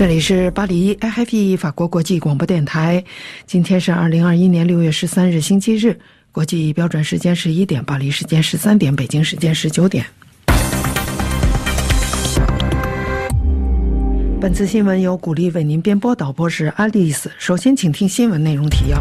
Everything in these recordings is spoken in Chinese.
这里是巴黎 AFP 法国国际广播电台，今天是2021年6月13日星期日，国际标准时间11点，巴黎时间13点，北京时间19点。本次新闻由古丽为您编播，导播是阿丽丝。首先请听新闻内容提要。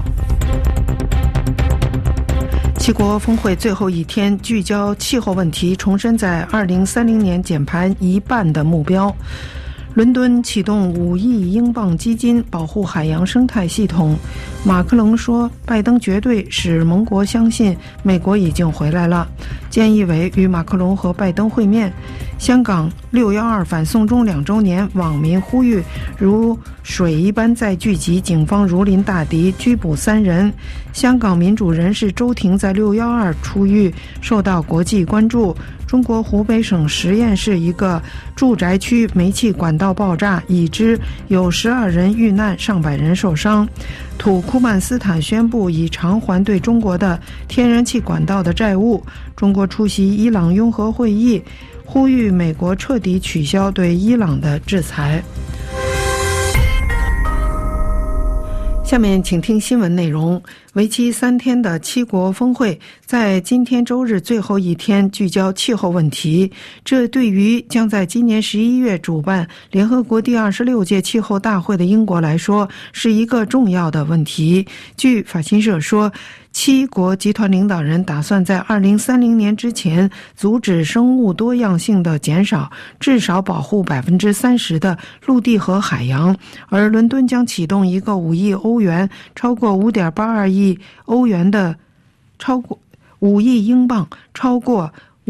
七国峰会最后一天聚焦气候问题，重申在2030年减排1半的目标。伦敦启动5亿英镑基金保护海洋生态系统。马克龙说，拜登绝对使盟国相信美国已经回来了。菅义伟与马克龙和拜登会面。香港612反送中2周年，网民呼吁如水一般再聚集，警方如临大敌，拘捕3人。香港民主人士周庭在612出狱，受到国际关注。中国湖北省十堰市一个住宅区煤气管道爆炸，已知有12人遇难，上百人受伤。土库曼斯坦宣布已偿还对中国的天然气管道的债务。中国出席伊朗拥核会议，呼吁美国彻底取消对伊朗的制裁。下面请听新闻内容。为期3天的七国峰会在今天周日最后一天聚焦气候问题，这对于将在今年11月主办联合国第26届气候大会的英国来说是一个重要的问题。据法新社说，七国集团领导人打算在2030年之前阻止生物多样性的减少，至少保护30%的陆地和海洋。而伦敦将启动一个5亿欧元，超过5.82亿欧元的超过5亿英镑，超过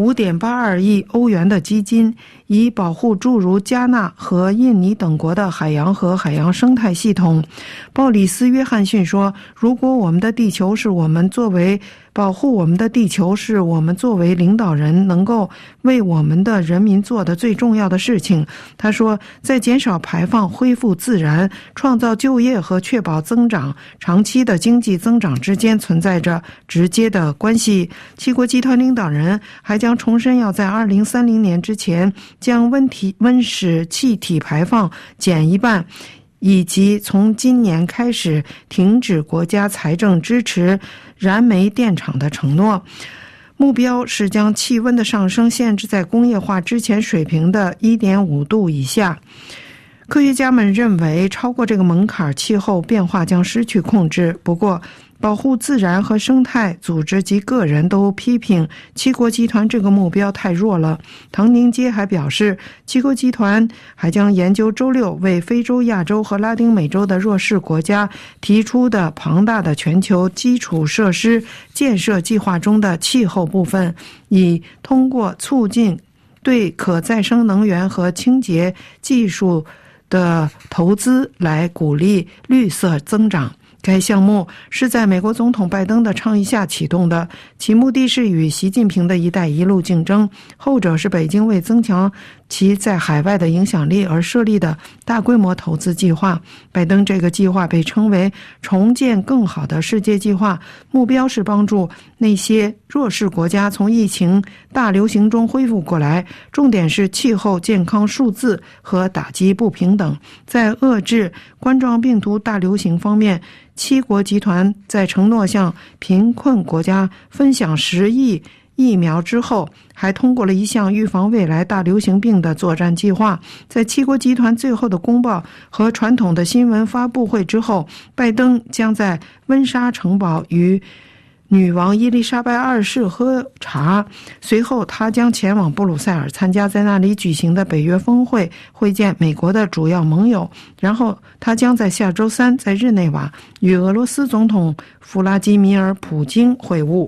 5.82亿欧元的基金，以保护诸如加纳和印尼等国的海洋和海洋生态系统。鲍里斯·约翰逊说，如果我们的地球是我们作为保护我们的地球是我们作为领导人能够为我们的人民做的最重要的事情。他说，在减少排放、恢复自然、创造就业和确保增长、长期的经济增长之间存在着直接的关系。七国集团领导人还将重申要在2030年之前将温室气体排放减1半，以及从今年开始停止国家财政支持燃煤电厂的承诺。目标是将气温的上升限制在工业化之前水平的 1.5 度以下。科学家们认为，超过这个门槛，气候变化将失去控制。不过，保护自然和生态组织及个人都批评七国集团这个目标太弱了。唐宁街还表示，七国集团还将研究周六为非洲、亚洲和拉丁美洲的弱势国家提出的庞大的全球基础设施建设计划中的气候部分，以通过促进对可再生能源和清洁技术的投资来鼓励绿色增长。该项目是在美国总统拜登的倡议下启动的，其目的是与习近平的一带一路竞争，后者是北京为增强其在海外的影响力而设立的大规模投资计划。拜登这个计划被称为重建更好的世界计划，目标是帮助那些弱势国家从疫情大流行中恢复过来，重点是气候、健康、数字和打击不平等。在遏制冠状病毒大流行方面，七国集团在承诺向贫困国家分享10亿疫苗之后，还通过了一项预防未来大流行病的作战计划。在七国集团最后的公报和传统的新闻发布会之后，拜登将在温莎城堡与女王伊丽莎白2世喝茶，随后他将前往布鲁塞尔参加在那里举行的北约峰会，会见美国的主要盟友，然后他将在下周3在日内瓦与俄罗斯总统弗拉基米尔·普京会晤。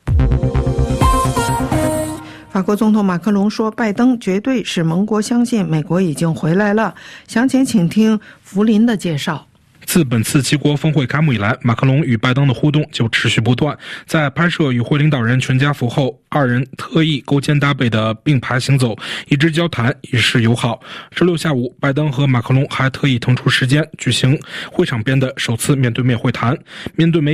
法国总统马克龙说，拜登绝对使盟国相信美国已经回来了。详情请听福林的介绍。 自本次七国峰会开幕以来，马克龙与拜登的互动就持续不断。在拍摄与会领导人全家福后，二人特意勾肩搭背的并排行走，一直交谈，以示友好。周六下午，拜登和马克龙还特意腾出时间举行会场边的首次面对面会谈。面对媒体，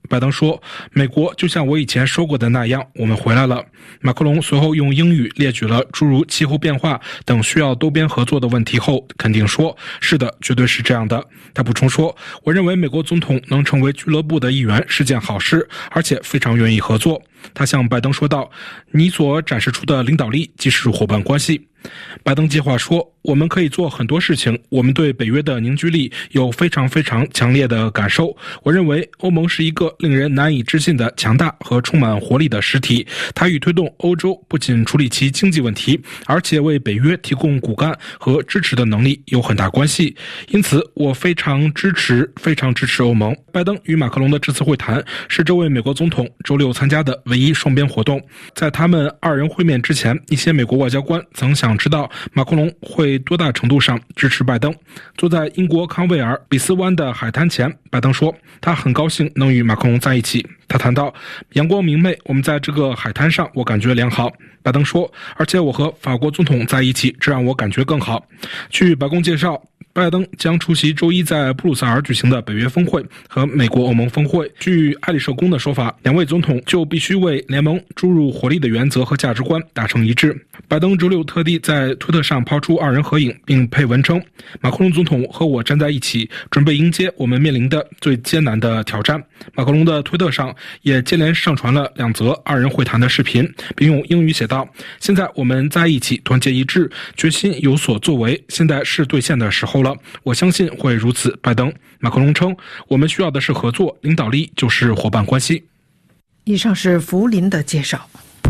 拜登说，美国就像我以前说过的那样，我们回来了。马克龙随后用英语列举了诸如气候变化等需要多边合作的问题后，肯定说，是的，绝对是这样的。他补充说，我认为美国总统能成为俱乐部的一员是件好事，而且非常愿意合作。他向拜登说道，你所展示出的领导力即是伙伴关系。拜登接话说，我们可以做很多事情，我们对北约的凝聚力有非常强烈的感受。我认为欧盟是一个令人难以置信的强大和充满活力的实体，它与推动欧洲不仅处理其经济问题，而且为北约提供骨干和支持的能力有很大关系。因此我非常支持欧盟。拜登与马克龙的这次会谈是这位美国总统周六参加的唯一双边活动。在他们二人会面之前，一些美国外交官曾想知道马克龙会多大程度上支持拜登。坐在英国康维尔比斯湾的海滩前，拜登说他很高兴能与马克龙在一起。他谈到，阳光明媚，我们在这个海滩上，我感觉良好。拜登说，而且我和法国总统在一起，这让我感觉更好。据白宫介绍，拜登将出席周一在布鲁塞尔举行的北约峰会和美国欧盟峰会。据爱丽舍宫的说法，两位总统就必须为联盟注入活力的原则和价值观达成一致。拜登周六特地在推特上抛出二人合影，并配文称，马克龙总统和我站在一起，准备迎接我们面临的最艰难的挑战。马克龙的推特上也接连上传了2则二人会谈的视频，并用英语写道，现在我们在一起，团结一致，决心有所作为，现在是兑现的时候了，我相信会如此。拜登。马克龙称，我们需要的是合作，领导力就是伙伴关系。 以上是福林的介绍。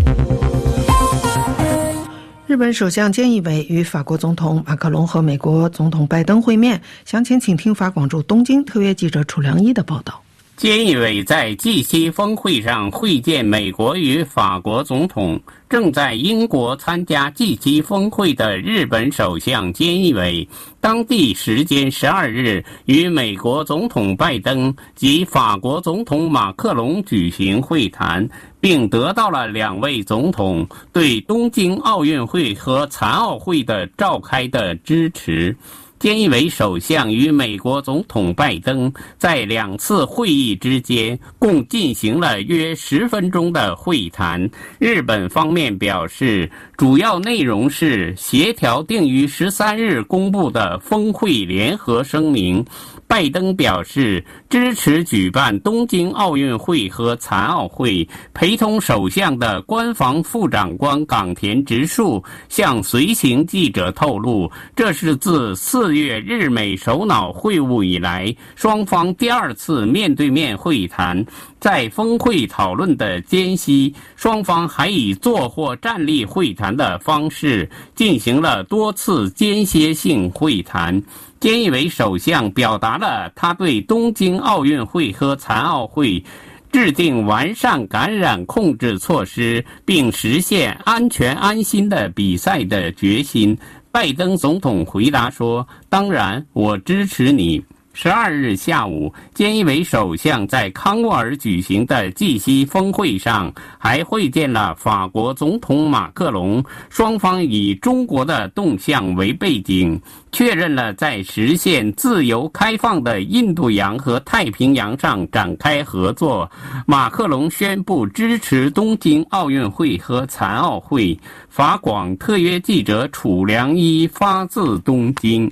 日本首相菅义伟与法国总统马克龙和美国总统拜登会面，详情请听法广驻东京特约记者楚良一的报道。 菅义伟在 G7 峰会上会见美国与法国总统。正在英国参加 G7 峰会的日本首相菅义伟，当地时间12日与美国总统拜登及法国总统马克龙举行会谈，并得到了两位总统对东京奥运会和残奥会的召开的支持。菅义伟首相与美国总统拜登在2次会议之间共进行了约10分钟的会谈。日本方面表示，主要内容是协调定于13日公布的峰会联合声明。拜登表示支持举办东京奥运会和残奥会，陪同首相的官房副长官冈田直树向随行记者透露，这是自4月日美首脑会晤以来双方第2次面对面会谈。在峰会讨论的间隙，双方还以坐或站立会谈的方式进行了多次间歇性会谈。菅义伟首相表达了他对东京奥运会和残奥会制定完善感染控制措施，并实现安全安心的比赛的决心。拜登总统回答说，当然，我支持你。12日下午，菅义伟首相在康沃尔举行的 G7 峰会上还会见了法国总统马克龙，双方以中国的动向为背景，确认了在实现自由开放的印度洋和太平洋上展开合作。马克龙宣布支持东京奥运会和残奥会。法广特约记者楚良一发自东京。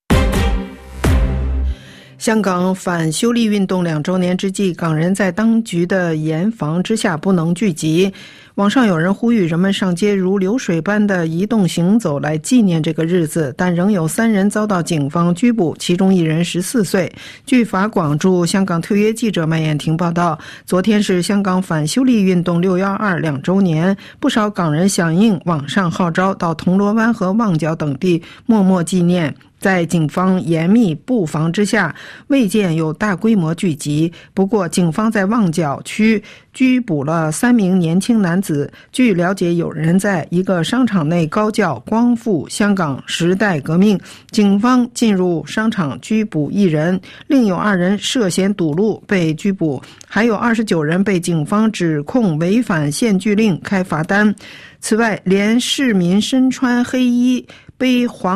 香港反修例运动2周年之际，港人在当局的严防之下不能聚集。网上有人呼吁人们上街如流水般的移动行走来纪念这个日子，但仍有3人遭到警方拘捕，其中1人14岁。据法广驻香港特约记者麦燕婷报道，昨天是香港反修例运动612 2周年，不少港人响应网上号召，到铜锣湾和旺角等地默默纪念。在警方严密布防之下，未见有大规模聚集。不过警方在旺角区拘捕了3名年轻男子。据了解，有人在一个商场内高叫光复香港时代革命，警方进入商场拘捕1人，另有2人涉嫌堵路被拘捕，还有29人被警方指控违反限聚令开罚单。此外，连市民身穿黑衣背黄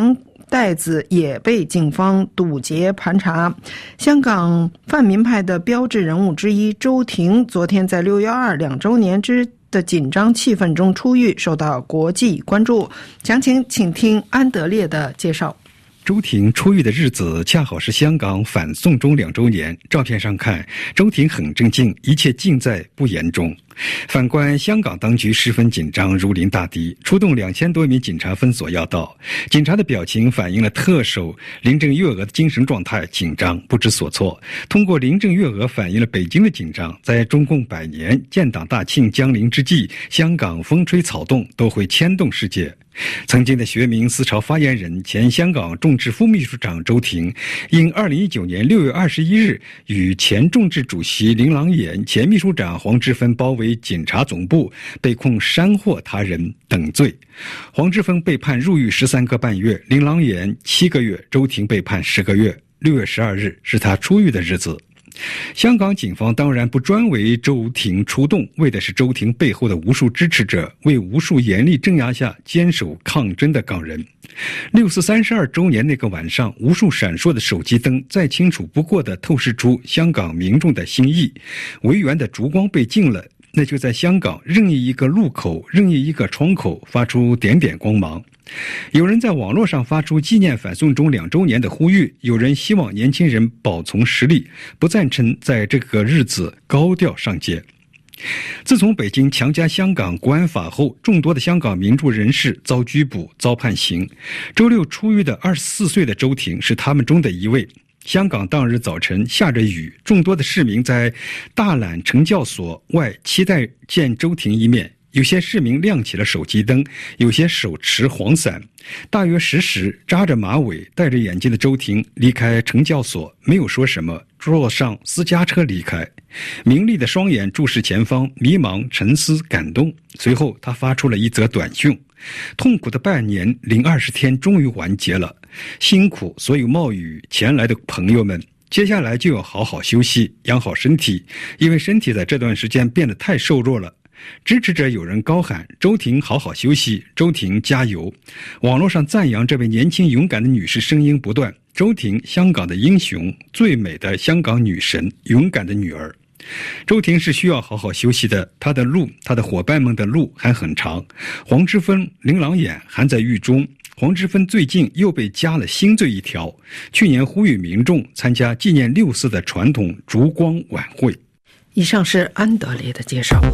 袋子也被警方堵截盘查。香港泛民派的标志人物之一周庭昨天在6月2周年的紧张气氛中出狱，受到国际关注。详情请听安德烈的介绍。 周庭出狱的日子恰好是香港反送中2周年。照片上看，周庭很镇静，一切尽在不言中。反观香港当局十分紧张，如临大敌，出动2000多名警察封锁要道。警察的表情反映了特首林郑月娥的精神状态紧张，不知所措。通过林郑月娥反映了北京的紧张。在中共100年建党大庆将临之际，香港风吹草动都会牵动世界。曾经的学民思潮发言人、前香港众志副秘书长周庭，因2019年6月21日与前众志主席林朗衍、前秘书长黄之锋包围警察总部，被控煽惑他人等罪。黄之锋被判入狱13个半月，林朗衍7个月，周庭被判10个月。6月12日是他出狱的日子。香港警方当然不专为周庭出动，为的是周庭背后的无数支持者，为无数严厉镇压下坚守抗争的港人。6四32周年那个晚上，无数闪烁的手机灯再清楚不过地透视出香港民众的心意。维园的烛光被禁了，那就在香港任意一个路口、任意一个窗口发出点点光芒。有人在网络上发出纪念反送中2周年的呼吁，有人希望年轻人保存实力，不赞成在这个日子高调上街。自从北京强加香港国安法后，众多的香港民主人士遭拘捕、遭判刑。周六出狱的24岁的周庭是他们中的一位。香港当日早晨下着雨，众多的市民在大榄惩教所外期待见周庭一面。有些市民亮起了手机灯，有些手持黄伞。大约10时，扎着马尾、戴着眼镜的周庭离开惩教所，没有说什么，坐上私家车离开。明丽的双眼注视前方，迷茫、沉思、感动。随后，他发出了一则短讯：痛苦的半年零20天终于完结了，辛苦所有冒雨前来的朋友们。接下来就要好好休息，养好身体，因为身体在这段时间变得太瘦弱了。支持者有人高喊周庭好好休息，周庭加油。网络上赞扬这位年轻勇敢的女士声音不断，周庭香港的英雄，最美的香港女神，勇敢的女儿。周庭是需要好好休息的，她的路，她的伙伴们的路还很长。黄之锋、林朗衍还在狱中。黄之锋最近又被加了新罪一条，去年呼吁民众参加纪念6四的传统烛光晚会。 以上是安德烈的介绍。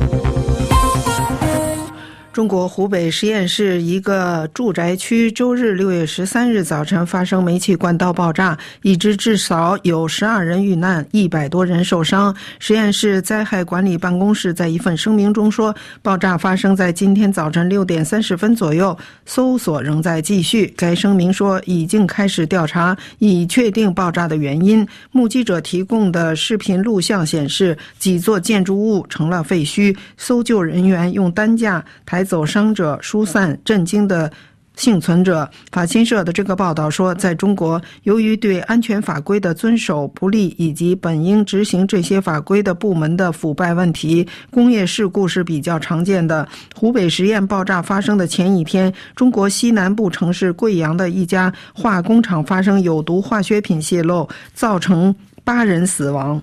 中国湖北十堰市一个住宅区周日6月13日早晨发生煤气管道爆炸，已知至少有12人遇难，100多人受伤。十堰市灾害管理办公室在一份声明中说，爆炸发生在今天早晨6点30分左右，搜索仍在继续。该声明说，已经开始调查，以确定爆炸的原因。目击者提供的视频录像显示，几座建筑物成了废墟，搜救人员用担架抬走伤者，疏散震惊的幸存者。法新社的这个报道说，在中国，由于对安全法规的遵守不力，以及本应执行这些法规的部门的腐败问题，工业事故是比较常见的。湖北十堰爆炸发生的前一天，中国西南部城市贵阳的一家化工厂发生有毒化学品泄漏，造成8人死亡。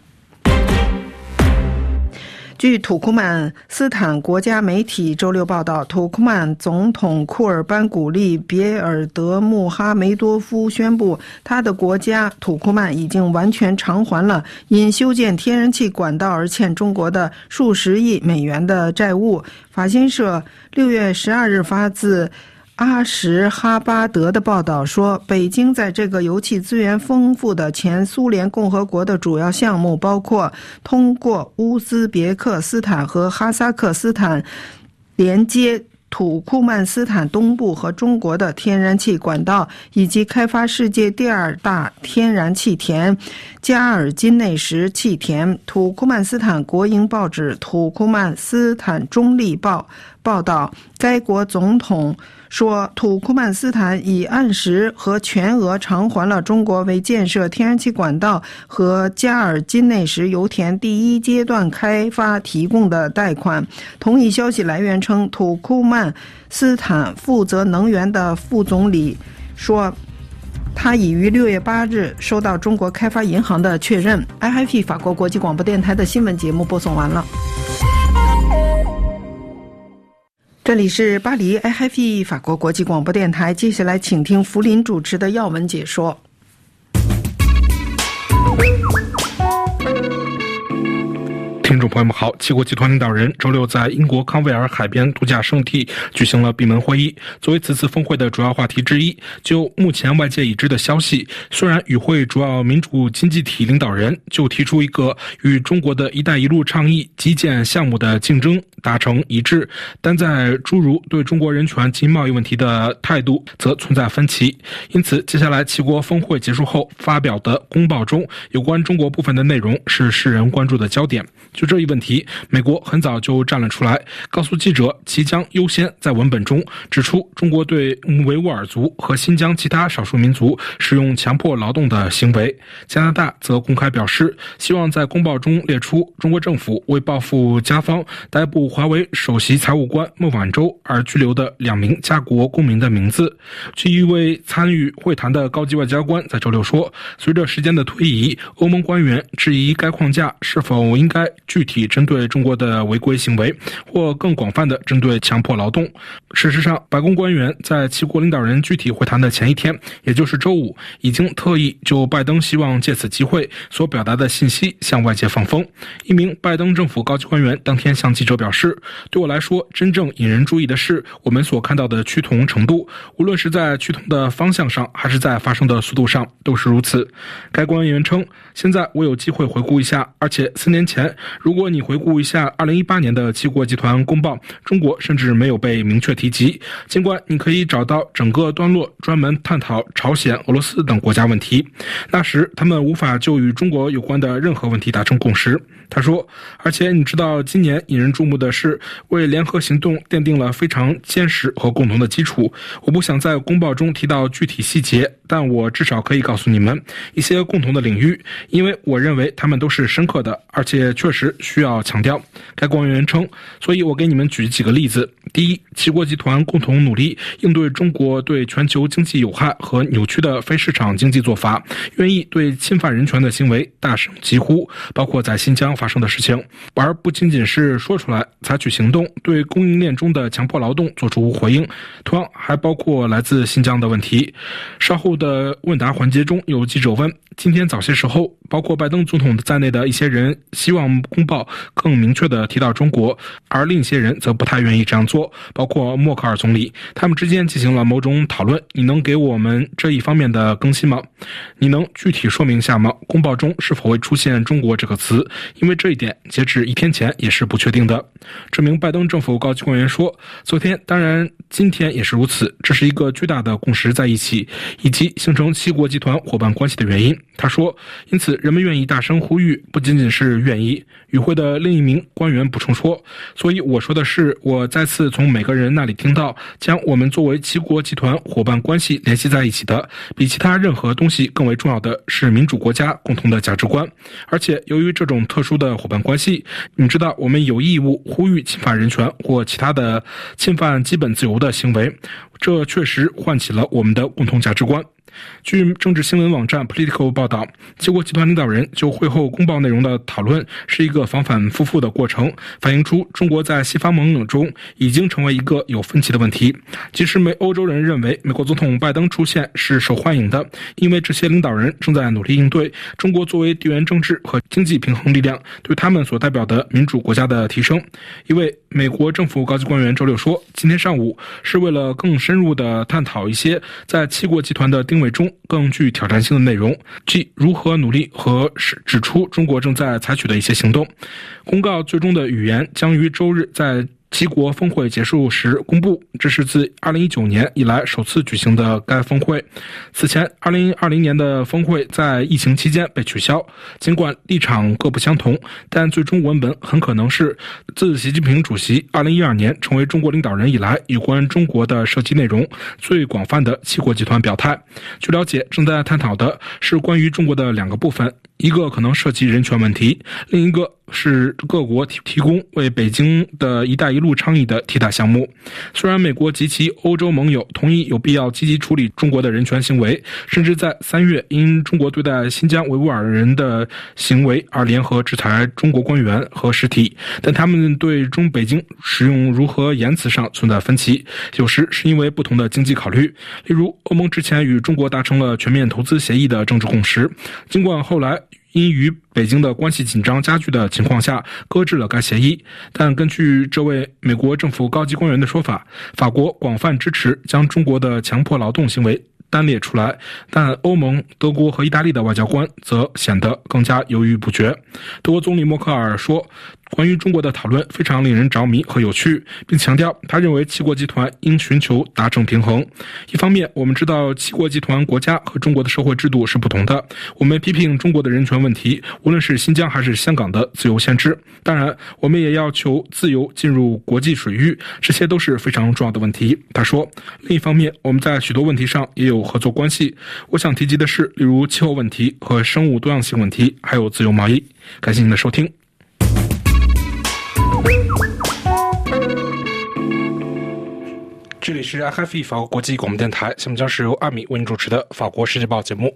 据土库曼斯坦国家媒体周六报道，土库曼总统库尔班古利别尔德穆哈梅多夫宣布，他的国家土库曼已经完全偿还了因修建天然气管道而欠中国的数十亿美元的债务。法新社6月12日发自阿什哈巴德的报道说，北京在这个油气资源丰富的前苏联共和国的主要项目包括通过乌兹别克斯坦和哈萨克斯坦连接土库曼斯坦东部和中国的天然气管道，以及开发世界第2大天然气田加尔金内什气田。土库曼斯坦国营报纸土库曼斯坦中立报报道，该国总统说，土库曼斯坦已按时和全额偿还了中国为建设天然气管道和加尔金内什油田第1阶段开发提供的贷款。同一消息来源称，土库曼斯坦负责能源的副总理说， 他已于6月8日收到中国开发银行的确认。RFI 法国国际广播电台的新闻节目播送完了。这里是巴黎 RFI 法国国际广播电台，接下来请听福林主持的要闻解说。 听众朋友们好，七国集团领导人周六在英国康维尔海边度假胜地举行了闭门会议。作为此次峰会的主要话题之一，就目前外界已知的消息，虽然与会主要民主经济体领导人就提出一个与中国的一带一路倡议基建项目的竞争达成一致，但在诸如对中国人权及贸易问题的态度则存在分歧。因此接下来七国峰会结束后发表的公报中有关中国部分的内容是世人关注的焦点。就这一问题，美国很早就站了出来，告诉记者其将优先在文本中指出中国对维吾尔族和新疆其他少数民族使用强迫劳动的行为。加拿大则公开表示，希望在公报中列出中国政府为报复加方逮捕华为首席财务官孟晚舟而拘留的2名加国公民的名字。据一位参与会谈的高级外交官在周六说，随着时间的推移，欧盟官员质疑该框架是否应该具体针对中国的违规行为，或更广泛的针对强迫劳动。事实上，白宫官员在七国领导人具体会谈的前一天，也就是周五，已经特意就拜登希望借此机会所表达的信息向外界放风。一名拜登政府高级官员当天向记者表示，对我来说，真正引人注意的是我们所看到的趋同程度，无论是在趋同的方向上，还是在发生的速度上，都是如此。该官员称，现在我有机会回顾一下，而且4年前，如果你回顾一下2018年的七国集团公报，中国甚至没有被明确提及，尽管你可以找到整个段落专门探讨朝鲜、俄罗斯等国家问题，那时他们无法就与中国有关的任何问题达成共识。他说，而且你知道今年引人注目的是为联合行动奠定了非常坚实和共同的基础。我不想在公报中提到具体细节，但我至少可以告诉你们一些共同的领域，因为我认为他们都是深刻的，而且确实需要强调。该官员称，所以我给你们举几个例子。第一，七国集团共同努力应对中国对全球经济有害和扭曲的非市场经济做法，愿意对侵犯人权的行为大声疾呼，包括在新疆发生的事情，而不仅仅是说出来，采取行动，对供应链中的强迫劳动做出回应，同样还包括来自新疆的问题。稍后的问答环节中，有记者问，今天早些时候，包括拜登总统在内的一些人希望公报更明确地提到中国，而另一些人则不太愿意这样做，包括默克尔总理，他们之间进行了某种讨论。你能给我们这一方面的更新吗？你能具体说明一下吗？公报中是否会出现中国这个词？因为这一点截至1天前也是不确定的。这名拜登政府高级官员说，昨天当然今天也是如此，这是一个巨大的共识在一起，以及形成七国集团伙伴关系的原因。他说，因此人们愿意大声呼吁，不仅仅是愿意。与会的另一名官员补充说，所以我说的是，我再次从每个人那里听到，将我们作为七国集团伙伴关系联系在一起的，比其他任何东西更为重要的是民主国家共同的价值观。而且由于这种特殊的伙伴关系，你知道我们有义务呼吁侵犯人权或其他的侵犯基本自由的行为，这确实唤起了我们的共同价值观。据政治新闻网站 Politico 报道，七国集团领导人就会后公报内容的讨论是一个反反复复的过程，反映出中国在西方盟友中已经成为一个有分歧的问题。即使欧洲人认为美国总统拜登出现是受欢迎的，因为这些领导人正在努力应对中国作为地缘政治和经济平衡力量对他们所代表的民主国家的提升。一位美国政府高级官员周六说，今天上午是为了更深入地探讨一些在七国集团的定位中更具挑战性的内容，即如何努力和指出中国正在采取的一些行动。公告最终的语言将于周日在七国峰会结束时公布，这是自2019年以来首次举行的该峰会。此前2020年的峰会在疫情期间被取消，尽管立场各不相同，但最终文本很可能是自习近平主席2012年成为中国领导人以来有关中国的涉及内容最广泛的七国集团表态。据了解，正在探讨的是关于中国的2个部分， 一个可能涉及人权问题，另一个是各国提供为北京的一带一路倡议的替代项目。虽然美国及其欧洲盟友同意有必要积极处理中国的人权行为，甚至在3月因中国对待新疆维吾尔人的行为而联合制裁中国官员和实体，但他们对北京使用如何言辞上存在分歧，有时是因为不同的经济考虑。例如，欧盟之前与中国达成了全面投资协议的政治共识，尽管后来因与北京的关系紧张加剧的情况下搁置了该协议，但根据这位美国政府高级官员的说法，法国广泛支持将中国的强迫劳动行为单列出来，但欧盟、德国和意大利的外交官则显得更加犹豫不决。德国总理默克尔说，关于中国的讨论非常令人着迷和有趣，并强调他认为七国集团应寻求达成平衡。一方面，我们知道七国集团国家和中国的社会制度是不同的，我们批评中国的人权问题，无论是新疆还是香港的自由限制。当然，我们也要求自由进入国际水域，这些都是非常重要的问题。他说，另一方面，我们在许多问题上也有合作关系。我想提及的是，例如气候问题和生物多样性问题，还有自由贸易。感谢您的收听。这里是 RFI 法国国际广播电台，下面将是由阿米为您主持的法国世界报节目。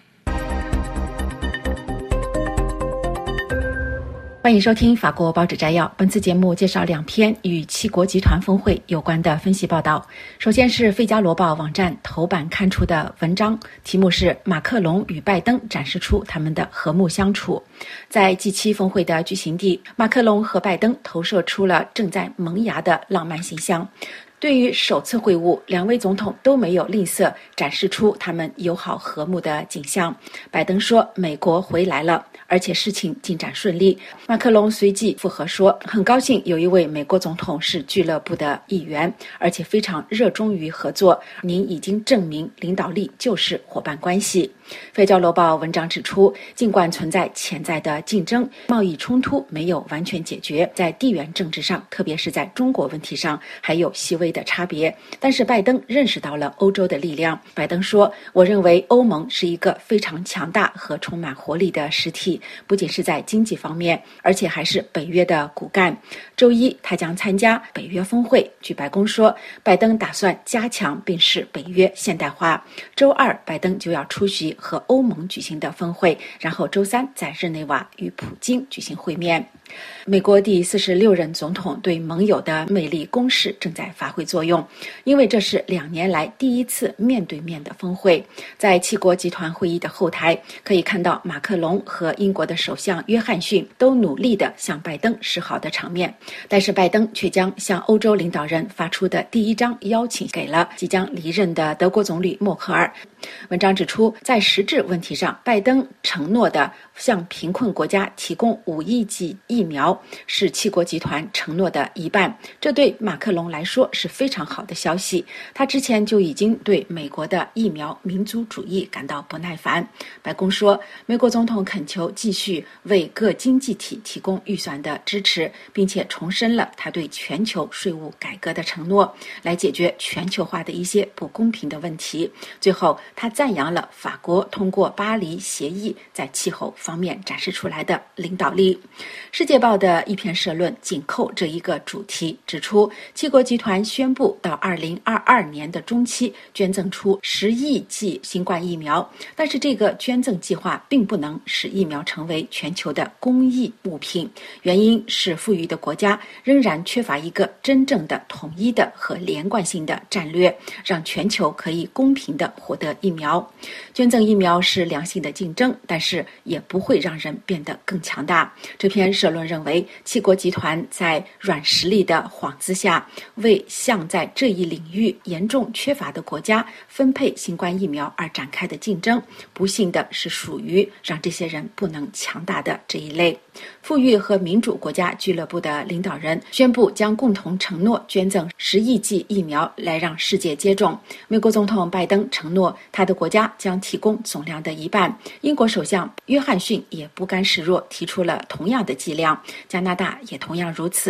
欢迎收听法国报纸摘要。本次节目介绍2篇与七国集团峰会有关的分析报道。首先是《费加罗报》网站头版刊出的文章，题目是马克龙与拜登展示出他们的和睦相处。在 G7 峰会的举行地，马克龙和拜登投射出了正在萌芽的浪漫形象。对于首次会晤，两位总统都没有吝啬展示出他们友好和睦的景象。拜登说美国回来了，而且事情进展顺利。马克龙随即附和说，很高兴有一位美国总统是俱乐部的一员，而且非常热衷于合作。您已经证明领导力就是伙伴关系。费加罗报文章指出，尽管存在潜在的竞争，贸易冲突没有完全解决，在地缘政治上，特别是在中国问题上，还有细微的差别。但是拜登认识到了欧洲的力量。拜登说，我认为欧盟是一个非常强大和充满活力的实体，不仅是在经济方面，而且还是北约的骨干。周一他将参加北约峰会，据白宫说，拜登打算加强并使北约现代化。周二拜登就要出席和欧盟举行的峰会，然后周三在日内瓦与普京举行会面。美国第46任总统对盟友的魅力攻势正在发挥作用，因为这是2年来第一次面对面的峰会。在七国集团会议的后台，可以看到马克龙和英国的首相约翰逊都努力地向拜登示好的场面，但是拜登却将向欧洲领导人发出的第一张邀请给了即将离任的德国总理默克尔。文章指出，在实质问题上，拜登承诺的向贫困国家提供5亿剂疫苗是七国集团承诺的一半，这对马克龙来说是非常好的消息。他之前就已经对美国的疫苗民族主义感到不耐烦。白宫说，美国总统恳求继续为各经济体提供预算的支持，并且重申了他对全球税务改革的承诺，来解决全球化的一些不公平的问题。最后他赞扬了法国通过巴黎协议在气候方面展示出来的领导力。世界报的一篇社论紧扣这一个主题，指出七国集团宣布到2022年的中期捐赠出10亿剂新冠疫苗，但是这个捐赠计划并不能使疫苗成为全球的公益物品，原因是富裕的国家仍然缺乏一个真正的统一的和连贯性的战略，让全球可以公平地获得疫苗。捐赠疫苗是良性的竞争，但是也不会让人变得更强大。这篇社论认为，七国集团在软实力的幌子下，为向在这一领域严重缺乏的国家分配新冠疫苗而展开的竞争，不幸的是属于让这些人不能强大的这一类。富裕和民主国家俱乐部的领导人宣布将共同承诺捐赠10亿剂疫苗来让世界接种。美国总统拜登承诺他的国家将提供总量的一半，英国首相约翰逊也不甘示弱，提出了同样的剂量，加拿大也同样如此。欧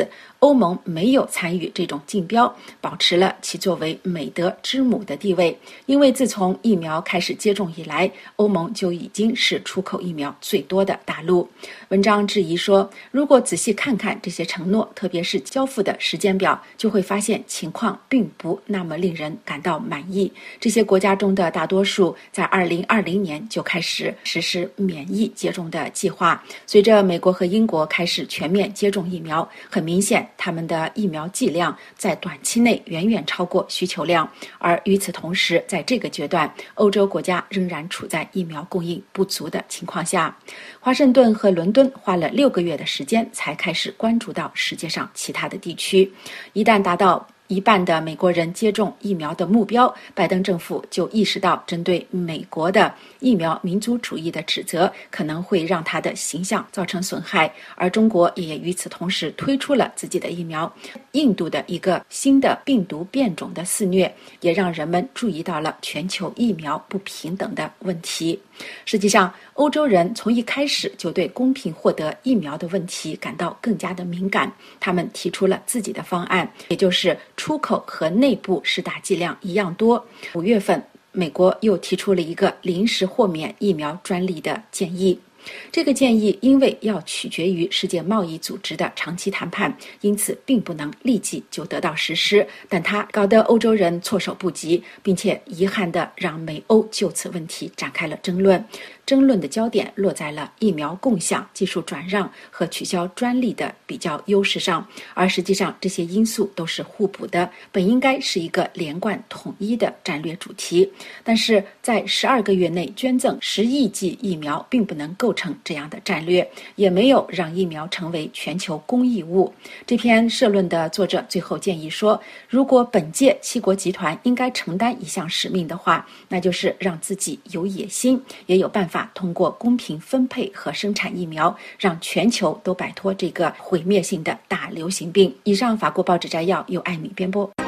欧盟没有参与这种竞标，保持了其作为美德之母的地位。因为自从疫苗开始接种以来，欧盟就已经是出口疫苗最多的大陆。文章质疑说，如果仔细看看这些承诺，特别是交付的时间表，就会发现情况并不那么令人感到满意。这些国家中的大多数在2020年就开始实施免疫接种的计划。随着美国和英国开始全面接种疫苗，很明显他们的疫苗剂量在短期内远远超过需求量，而与此同时，在这个阶段，欧洲国家仍然处在疫苗供应不足的情况下。华盛顿和伦敦花了6个月的时间才开始关注到世界上其他的地区。一旦达到1半的美国人接种疫苗的目标，拜登政府就意识到针对美国的疫苗民族主义的指责可能会让他的形象造成损害，而中国也与此同时推出了自己的疫苗。印度的一个新的病毒变种的肆虐，也让人们注意到了全球疫苗不平等的问题。实际上，欧洲人从一开始就对公平获得疫苗的问题感到更加的敏感，他们提出了自己的方案，也就是出口和内部施打剂量一样多。5月份，美国又提出了一个临时豁免疫苗专利的建议。这个建议因为要取决于世界贸易组织的长期谈判，因此并不能立即就得到实施，但它搞得欧洲人措手不及，并且遗憾地让美欧就此问题展开了争论。争论的焦点落在了疫苗共享、技术转让和取消专利的比较优势上，而实际上这些因素都是互补的，本应该是一个连贯统一的战略主题。但是在12个月内捐赠10亿剂疫苗并不能构成这样的战略，也没有让疫苗成为全球公益物。这篇社论的作者最后建议说，如果本届7国集团应该承担一项使命的话，那就是让自己有野心，也有办法通过公平分配和生产疫苗，让全球都摆脱这个毁灭性的大流行病。以上法国报纸摘要由艾米编播。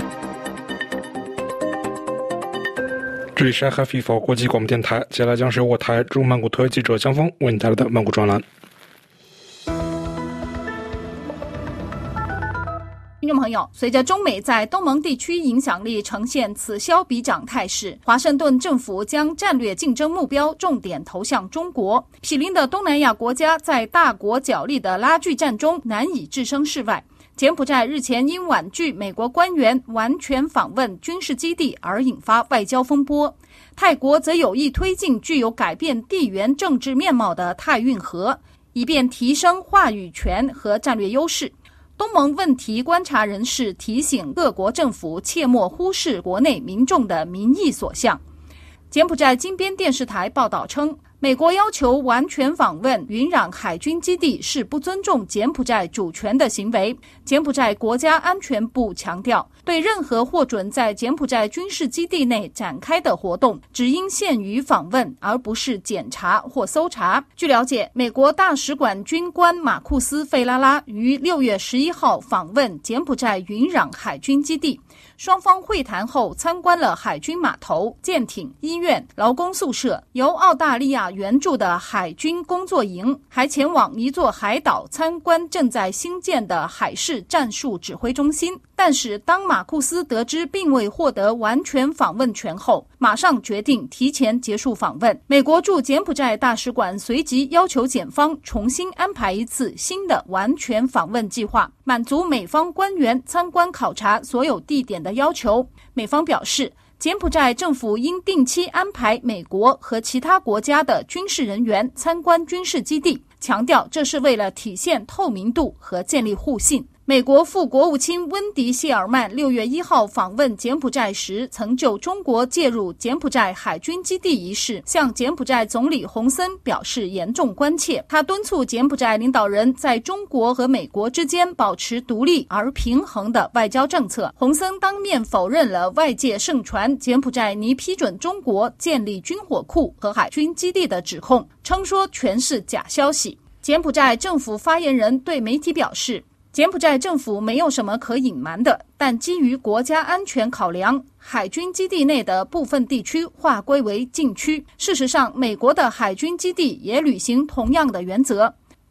这里是 FIFO 国际广播电台，接下来将是由我台驻曼谷特约记者江峰为你带来的曼谷专栏。 听众朋友，随着中美在东盟地区影响力呈现此消彼长态势，华盛顿政府将战略竞争目标重点投向中国。毗邻的东南亚国家在大国角力的拉锯战中难以置身事外。柬埔寨日前因婉拒美国官员完全访问军事基地而引发外交风波。泰国则有意推进具有改变地缘政治面貌的泰运河，以便提升话语权和战略优势。东盟问题观察人士提醒各国政府切莫忽视国内民众的民意所向。柬埔寨金边电视台报道称，美国要求完全访问云壤海军基地是不尊重柬埔寨主权的行为。柬埔寨国家安全部强调，对任何获准在柬埔寨军事基地内展开的活动，只应限于访问，而不是检查或搜查。据了解，美国大使馆军官马库斯·费拉拉于6月11号访问柬埔寨云壤海军基地，双方会谈后参观了海军码头、舰艇、医院、劳工宿舍，由澳大利亚援助的海军工作营，还前往一座海岛参观正在兴建的海事战术指挥中心。但是当马库斯得知并未获得完全访问权后，马上决定提前结束访问。美国驻柬埔寨大使馆随即要求检方重新安排一次新的完全访问计划，满足美方官员参观考察所有地点的要求。美方表示，柬埔寨政府应定期安排美国和其他国家的军事人员参观军事基地，强调这是为了体现透明度和建立互信。美国副国务卿温迪·谢尔曼6月1号访问柬埔寨时，曾就中国介入柬埔寨海军基地一事向柬埔寨总理洪森表示严重关切。他敦促柬埔寨领导人在中国和美国之间保持独立而平衡的外交政策。洪森当面否认了外界盛传柬埔寨拟批准中国建立军火库和海军基地的指控，称说全是假消息。柬埔寨政府发言人对媒体表示，柬埔寨政府没有什么可隐瞒的，但基于国家安全考量，海军基地内的部分地区划归为禁区。事实上，美国的海军基地也履行同样的原则。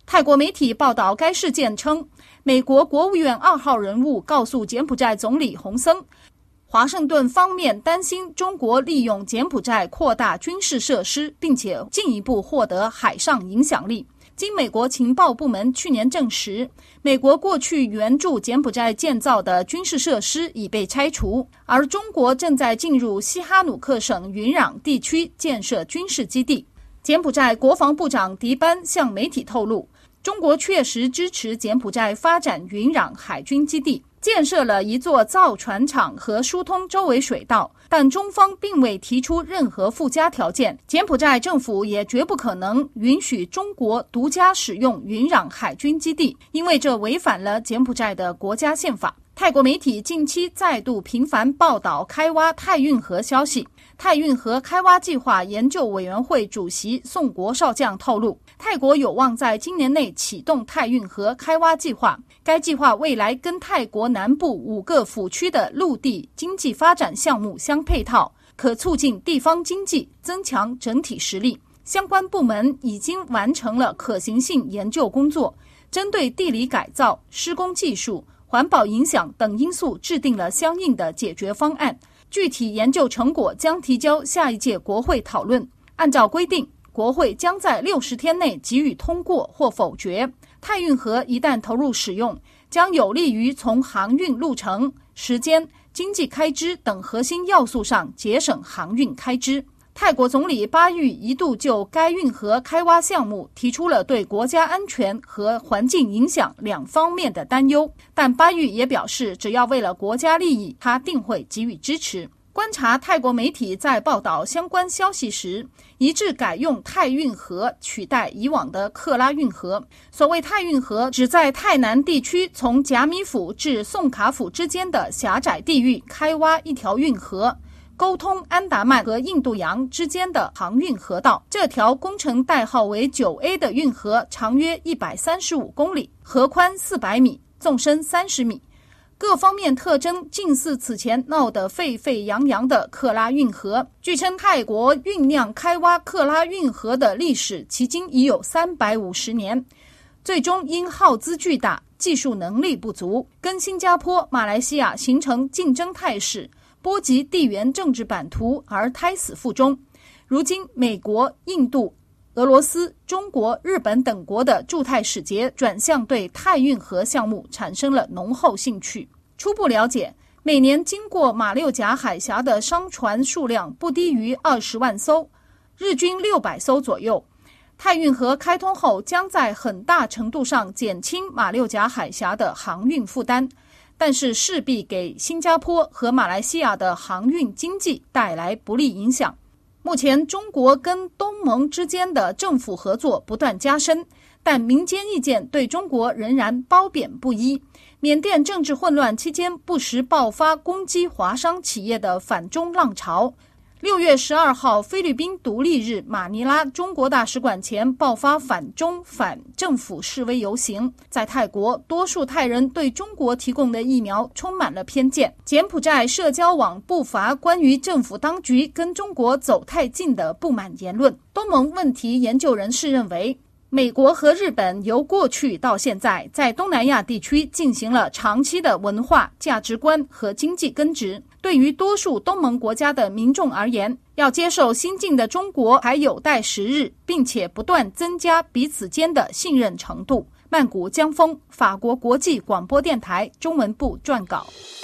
泰国媒体报道该事件称，美国国务院2号人物告诉柬埔寨总理洪森，华盛顿方面担心中国利用柬埔寨扩大军事设施，并且进一步获得海上影响力。经美国情报部门去年证实，美国过去援助柬埔寨建造的军事设施已被拆除，而中国正在进入西哈努克省云壤地区建设军事基地。柬埔寨国防部长迪班向媒体透露，中国确实支持柬埔寨发展云壤海军基地，建设了一座造船厂和疏通周围水道，但中方并未提出任何附加条件。柬埔寨政府也绝不可能允许中国独家使用云壤海军基地，因为这违反了柬埔寨的国家宪法。泰国媒体近期再度频繁报道开挖泰运河消息。泰运河开挖计划研究委员会主席宋国少将透露，泰国有望在今年内启动泰运河开挖计划。该计划未来跟泰国南部5个府区的陆地经济发展项目相配套，可促进地方经济，增强整体实力。相关部门已经完成了可行性研究工作，针对地理改造、施工技术、环保影响等因素制定了相应的解决方案。具体研究成果将提交下一届国会讨论。按照规定，国会将在60天内给予通过或否决。泰运河一旦投入使用，将有利于从航运路程、时间、经济开支等核心要素上节省航运开支。泰国总理巴育一度就该运河开挖项目提出了对国家安全和环境影响2方面的担忧，但巴育也表示，只要为了国家利益，他定会给予支持。观察泰国媒体在报道相关消息时，一致改用泰运河取代以往的克拉运河。所谓泰运河，指在泰南地区从甲米府至宋卡府之间的狭窄地域开挖一条运河，沟通安达曼和印度洋之间的航运河道。这条工程代号为 9A 的运河长约135公里，河宽400米，纵深30米。各方面特征近似此前闹得沸沸扬扬的克拉运河。据称，泰国酝酿开挖克拉运河的历史迄今已有350年，最终因耗资巨大、技术能力不足，跟新加坡、马来西亚形成竞争态势，波及地缘政治版图而胎死腹中。如今，美国、印度、俄罗斯、中国、日本等国的驻泰使节转向对泰运河项目产生了浓厚兴趣。初步了解，每年经过马六甲海峡的商船数量不低于20万艘，日均600艘左右。泰运河开通后，将在很大程度上减轻马六甲海峡的航运负担，但是势必给新加坡和马来西亚的航运经济带来不利影响。目前，中国跟东盟之间的政府合作不断加深，但民间意见对中国仍然褒贬不一。缅甸政治混乱期间，不时爆发攻击华商企业的反中浪潮。6月12号，菲律宾独立日，马尼拉中国大使馆前爆发反中反政府示威游行。在泰国，多数泰人对中国提供的疫苗充满了偏见。柬埔寨社交网不乏关于政府当局跟中国走太近的不满言论。东盟问题研究人士认为，美国和日本由过去到现在，在东南亚地区进行了长期的文化、价值观和经济根植。对于多数东盟国家的民众而言，要接受新进的中国还有待时日，并且不断增加彼此间的信任程度。曼谷江峰，法国国际广播电台中文部撰稿。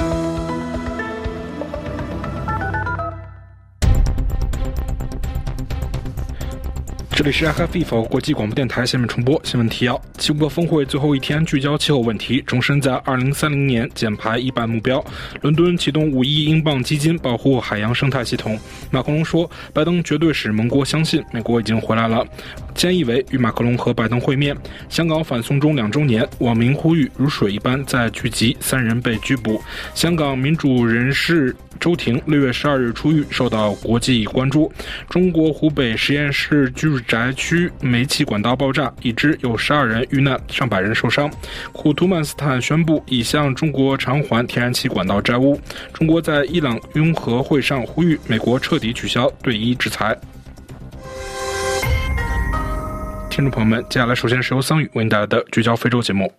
这里是 RFI 国际广播电台，下面重播新闻提要。七国峰会最后一天聚焦气候问题，重申在2030年减排100目标。伦敦启动5亿英镑基金保护海洋生态系统。马克龙说，拜登绝对使盟国相信美国已经回来了。菅义伟与马克龙和拜登会面。香港反送中2周年，网民呼吁如水一般再聚集，3人被拘捕。香港民主人士周庭6月12日出狱，受到国际关注。中国湖北十堰市住宅区煤气管道爆炸，已知有12人遇难，上百人受伤。土图曼斯坦宣布已向中国偿还天然气管道债务。中国在伊朗拥核会上呼吁美国彻底取消对伊制裁。 听众朋友们，接下来首先是由桑宇为您带来的聚焦非洲节目。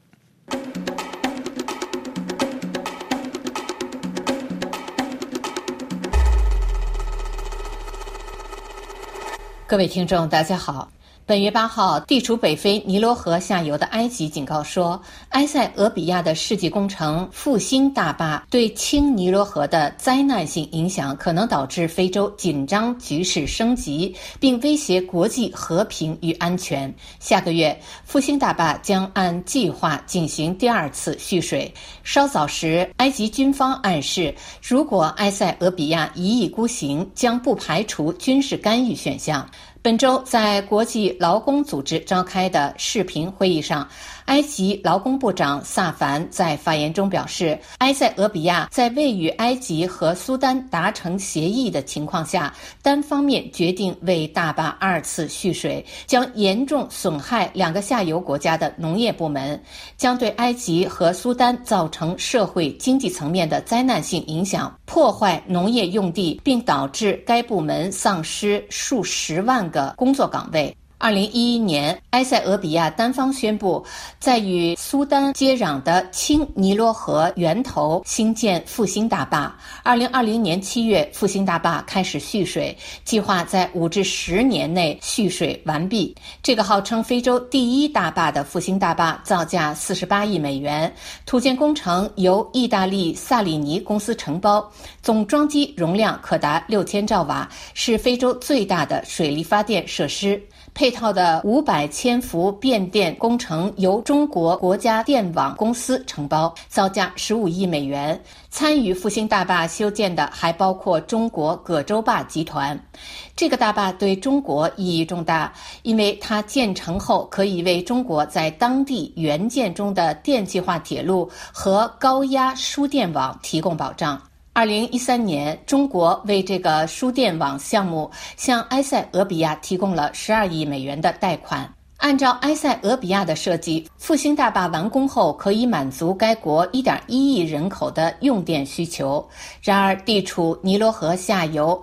各位听众大家好，本月8号，地处北非尼罗河下游的埃及警告说，埃塞俄比亚的世纪工程复兴大坝对清尼罗河的灾难性影响可能导致非洲紧张局势升级，并威胁国际和平与安全。下个月，复兴大坝将按计划进行第2次蓄水。稍早时，埃及军方暗示，如果埃塞俄比亚一意孤行，将不排除军事干预选项。本周在国际劳工组织召开的视频会议上，埃及劳工部长萨凡在发言中表示，埃塞俄比亚在未与埃及和苏丹达成协议的情况下，单方面决定为大坝2次蓄水，将严重损害2个下游国家的农业部门，将对埃及和苏丹造成社会经济层面的灾难性影响，破坏农业用地，并导致该部门丧失数十万个工作岗位。2011年，埃塞俄比亚单方宣布在与苏丹接壤的清尼罗河源头兴建复兴大坝。2020年7月，复兴大坝开始蓄水，计划在5至10年内蓄水完毕。这个号称非洲第1大坝的复兴大坝造价48亿美元，土建工程由意大利萨里尼公司承包，总装机容量可达6000兆瓦，是非洲最大的水力发电设施。配套的500千伏变电工程由中国国家电网公司承包，造价15亿美元。参与复兴大坝修建的还包括中国葛洲坝集团。这个大坝对中国意义重大，因为它建成后可以为中国在当地援建中的电气化铁路和高压输电网提供保障。2013年，中国为这个输电网项目向埃塞俄比亚提供了12亿美元的贷款。按照埃塞俄比亚的设计，复兴大坝完工后可以满足该国1.1亿人口的用电需求。然而，地处尼罗河下游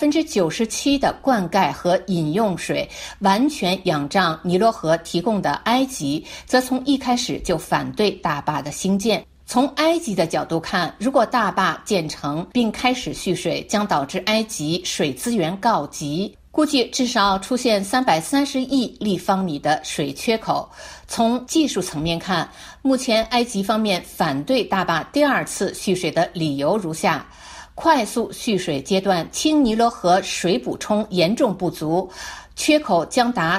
，97%的灌溉和饮用水完全仰仗尼罗河提供的埃及，则从一开始就反对大坝的兴建。从埃及的角度看，如果大坝建成并开始蓄水，将导致埃及水资源告急，估计至少出现330亿立方米的水缺口。从技术层面看，目前埃及方面反对大坝第2次蓄水的理由如下：快速蓄水阶段，清尼罗河水补充严重不足，缺口将达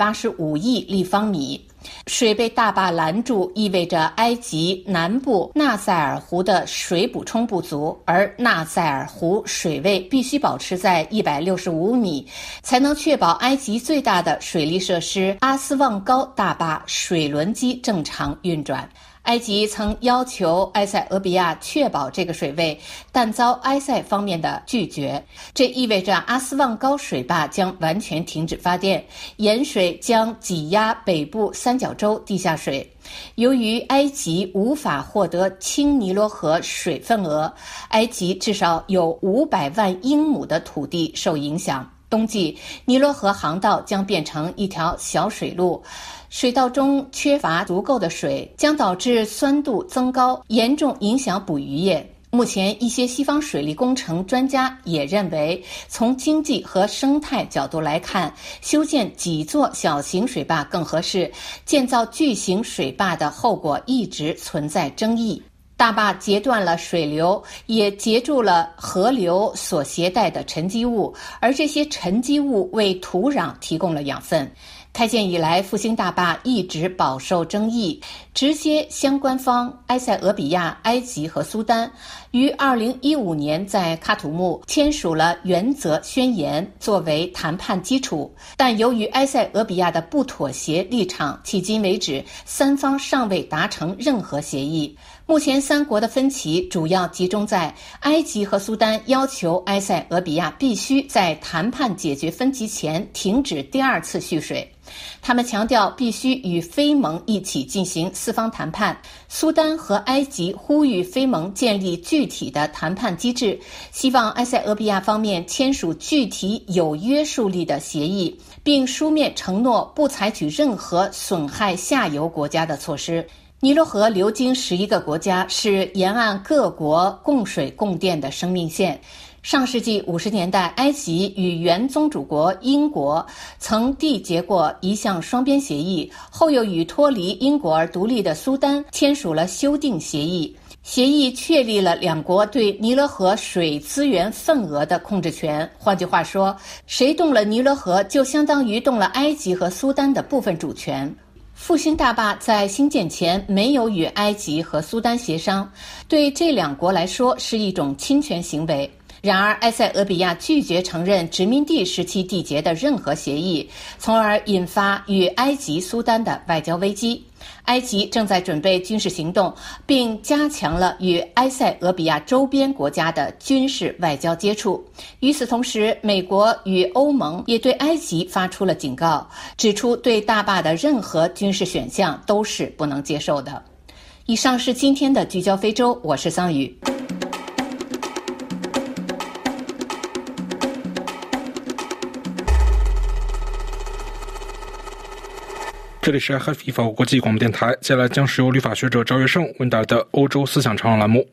485亿立方米。水被大坝拦住，意味着埃及南部纳赛尔湖的水补充不足，而纳赛尔湖水位必须保持在165米，才能确保埃及最大的水利设施阿斯旺高大坝水轮机正常运转。埃及曾要求埃塞俄比亚确保这个水位，但遭埃塞方面的拒绝。这意味着阿斯旺高水坝将完全停止发电，盐水将挤压北部三角洲地下水。由于埃及无法获得清尼罗河水份额，埃及至少有500万英亩的土地受影响。冬季，尼罗河航道将变成一条小水路，水道中缺乏足够的水，将导致酸度增高，严重影响捕鱼业。目前，一些西方水利工程专家也认为，从经济和生态角度来看，修建几座小型水坝更合适，建造巨型水坝的后果一直存在争议。大坝截断了水流，也截住了河流所携带的沉积物，而这些沉积物为土壤提供了养分。开建以来，复兴大坝一直饱受争议。直接相关方埃塞俄比亚、埃及和苏丹于2015年在喀土穆签署了原则宣言作为谈判基础，但由于埃塞俄比亚的不妥协立场，迄今为止三方尚未达成任何协议。目前三国的分歧主要集中在埃及和苏丹要求埃塞俄比亚必须在谈判解决分歧前停止第二次蓄水。 他们强调必须与非盟一起进行四方谈判。苏丹和埃及呼吁非盟建立具体的谈判机制，希望埃塞俄比亚方面签署具体有约束力的协议，并书面承诺不采取任何损害下游国家的措施。尼罗河流经11个国家，是沿岸各国供水供电的生命线。上世纪50年代，埃及与原宗主国英国曾缔结过一项双边协议，后又与脱离英国而独立的苏丹签署了修订协议。协议确立了两国对尼罗河水资源份额的控制权。换句话说，谁动了尼罗河，就相当于动了埃及和苏丹的部分主权。复兴大坝在兴建前没有与埃及和苏丹协商，对这两国来说是一种侵权行为。然而，埃塞俄比亚拒绝承认殖民地时期缔结的任何协议，从而引发与埃及、苏丹的外交危机。埃及正在准备军事行动，并加强了与埃塞俄比亚周边国家的军事外交接触。与此同时，美国与欧盟也对埃及发出了警告，指出对大坝的任何军事选项都是不能接受的。以上是今天的聚焦非洲，我是桑宇。 这里是 RFI 法国国际广播电台，接下来将是由旅法学者赵月胜为带来的欧洲思想长廊栏目。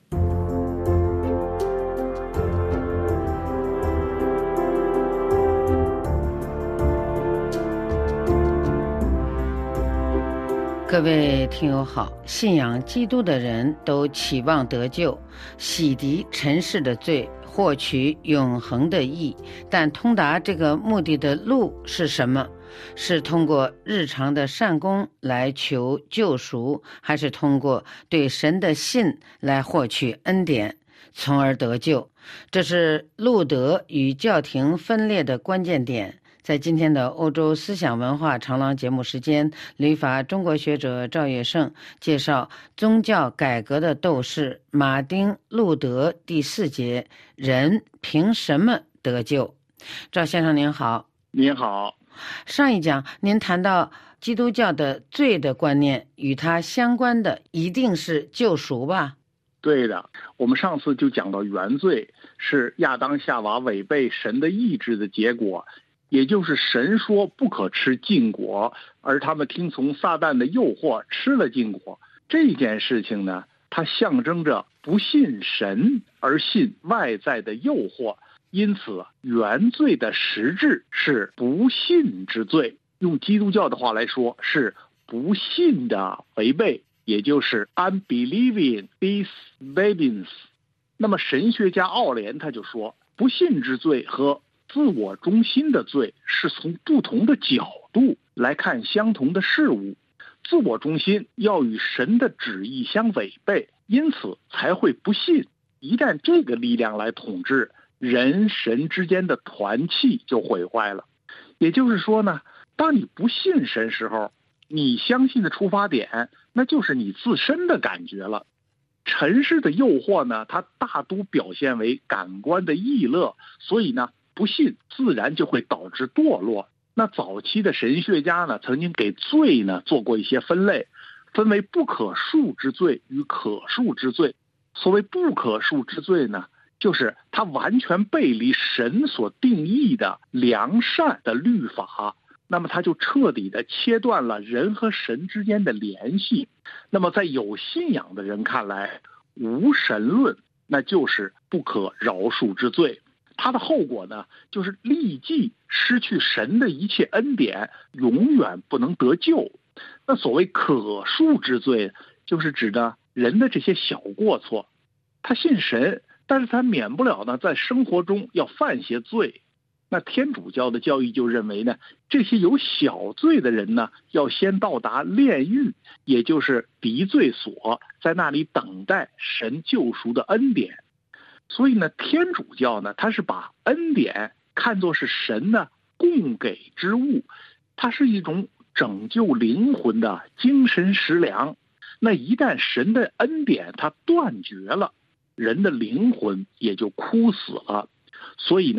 各位听友好，信仰基督的人都期望得救，洗涤尘世的罪，获取永恒的义，但通达这个目的的路是什么？是通过日常的善功来求救赎，还是通过对神的信来获取恩典，从而得救？这是路德与教廷分裂的关键点。在今天的欧洲思想文化长廊节目时间，旅法中国学者赵月胜介绍宗教改革的斗士马丁·路德第4节：人凭什么得救？赵先生您好。 您好。 上一讲您谈到基督教的罪的观念，与它相关的一定是救赎吧？ 对的，我们上次就讲到原罪是亚当夏娃违背神的意志的结果，也就是神说不可吃禁果，而他们听从撒旦的诱惑吃了禁果。这件事情呢，它象征着不信神而信外在的诱惑，因此原罪的实质是不信之罪，用基督教的话来说是不信的违背，也就是 unbelieving disobedience。 那么神学家奥莲他就说，不信之罪和自我中心的罪是从不同的角度来看相同的事物。自我中心要与神的旨意相违背，因此才会不信。一旦这个力量来统治，人神之间的团契就毁坏了。也就是说呢，当你不信神时候，你相信的出发点那就是你自身的感觉了。尘世的诱惑呢，它大都表现为感官的逸乐，所以呢，不信自然就会导致堕落。那早期的神学家呢，曾经给罪呢做过一些分类，分为不可恕之罪与可恕之罪。所谓不可恕之罪呢，就是它完全背离神所定义的良善的律法，那么它就彻底的切断了人和神之间的联系。那么在有信仰的人看来，无神论那就是不可饶恕之罪，它的后果呢，就是立即失去神的一切恩典，永远不能得救。那所谓可恕之罪，就是指的人的这些小过错，他信神，但是他免不了呢在生活中要犯些罪。那天主教的教义就认为呢，这些有小罪的人呢，要先到达炼狱，也就是敌罪所，在那里等待神救赎的恩典。所以呢，天主教呢，它是把恩典看作是神呢供给之物，它是一种拯救灵魂的精神食粮。那一旦神的恩典它断绝了，人的灵魂也就枯死了。所以呢，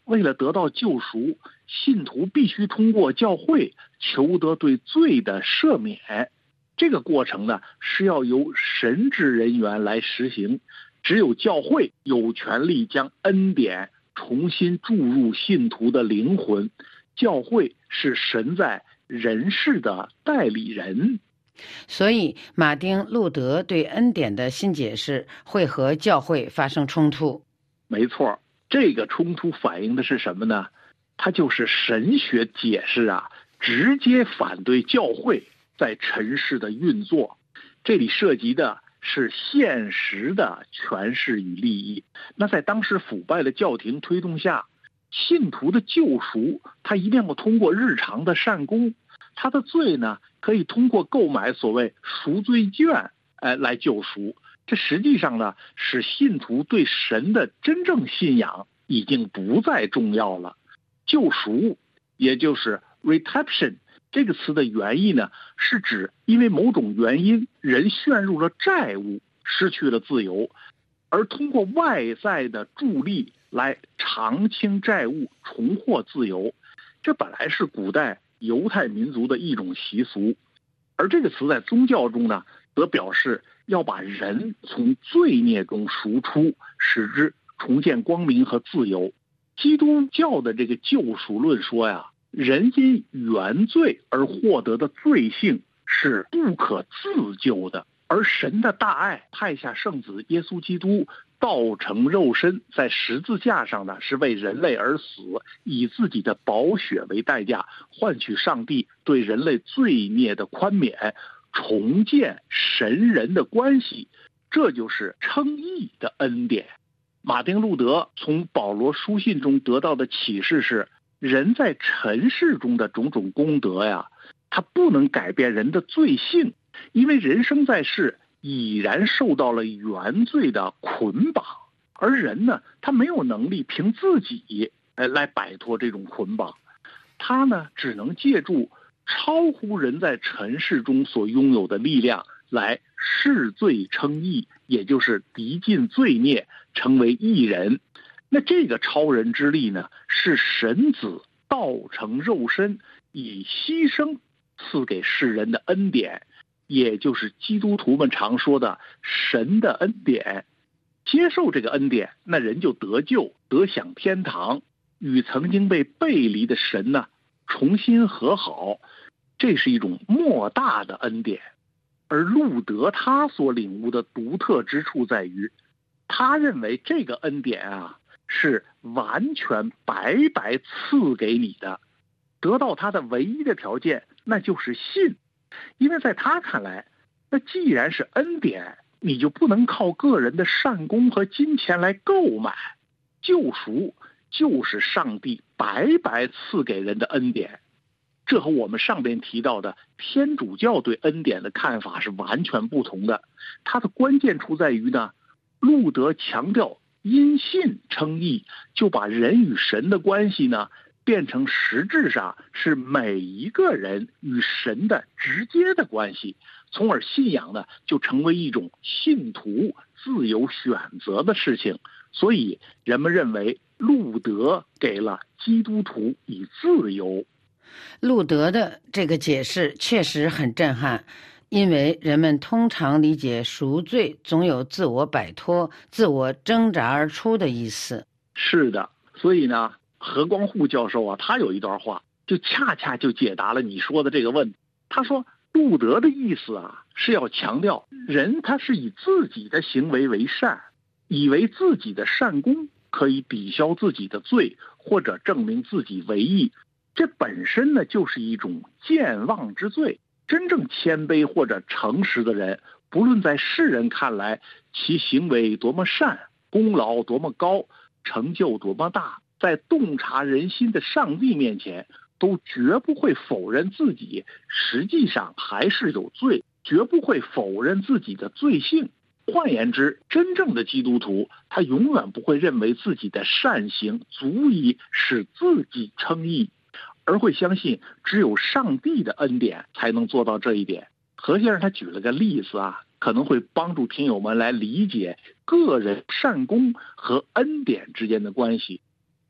为了得到救赎，信徒必须通过教会求得对罪的赦免。这个过程呢，是要由神职人员来实行，只有教会有权利将恩典重新注入信徒的灵魂。教会是神在人世的代理人。 所以马丁·路德对恩典的新解释会和教会发生冲突。 没错，这个冲突反映的是什么呢？它就是神学解释直接反对教会在尘世的运作。这里涉及的是现实的权势与利益。那在当时腐败的教廷推动下，信徒的救赎他一定要通过日常的善功，他的罪呢可以通过购买所谓赎罪券来救赎。这实际上呢，使信徒对神的真正信仰已经不再重要了。救赎也就是 redemption 这个词的原意呢，是指因为某种原因人陷入了债务，失去了自由，而通过外在的助力来偿清债务，重获自由。这本来是古代犹太民族的一种习俗，而这个词在宗教中呢，则表示要把人从罪孽中赎出，使之重见光明和自由。基督教的这个救赎论说人因原罪而获得的罪性是不可自救的，而神的大爱派下圣子耶稣基督道成肉身，在十字架上呢，是为人类而死，以自己的宝血为代价，换取上帝对人类罪孽的宽免，重建神人的关系。这就是称义的恩典。马丁·路德从保罗书信中得到的启示是，人在尘世中的种种功德他不能改变人的罪性，因为人生在世已然受到了原罪的捆绑，而人呢，他没有能力凭自己来摆脱这种捆绑，他呢只能借助超乎人在尘世中所拥有的力量来视罪称义，也就是涤尽罪孽，成为义人。那这个超人之力呢，是神子道成肉身，以牺牲赐给世人的恩典，也就是基督徒们常说的神的恩典。接受这个恩典，那人就得救，得享天堂，与曾经被背离的神呢重新和好。这是一种莫大的恩典。而路德他所领悟的独特之处在于，他认为这个恩典是完全白白赐给你的，得到他的唯一的条件那就是信。因为在他看来，那既然是恩典，你就不能靠个人的善功和金钱来购买。救赎就是上帝白白赐给人的恩典。这和我们上边提到的天主教对恩典的看法是完全不同的。它的关键处在于呢，路德强调因信称义，就把人与神的关系呢变成实质上是每一个人与神的直接的关系，从而信仰呢就成为一种信徒自由选择的事情。所以人们认为路德给了基督徒以自由。 路德的这个解释确实很震撼，因为人们通常理解赎罪总有自我摆脱、自我挣扎而出的意思。 是的，所以呢，何光户教授他有一段话，就恰恰就解答了你说的这个问题。他说，路德的意思是要强调人他是以自己的行为为善，以为自己的善功可以抵消自己的罪，或者证明自己为义。这本身呢就是一种健忘之罪。真正谦卑或者诚实的人，不论在世人看来其行为多么善，功劳多么高，成就多么大，在洞察人心的上帝面前，都绝不会否认自己实际上还是有罪，绝不会否认自己的罪性。换言之，真正的基督徒他永远不会认为自己的善行足以使自己称义，而会相信只有上帝的恩典才能做到这一点。何先生他举了个例子可能会帮助听友们来理解个人善功和恩典之间的关系。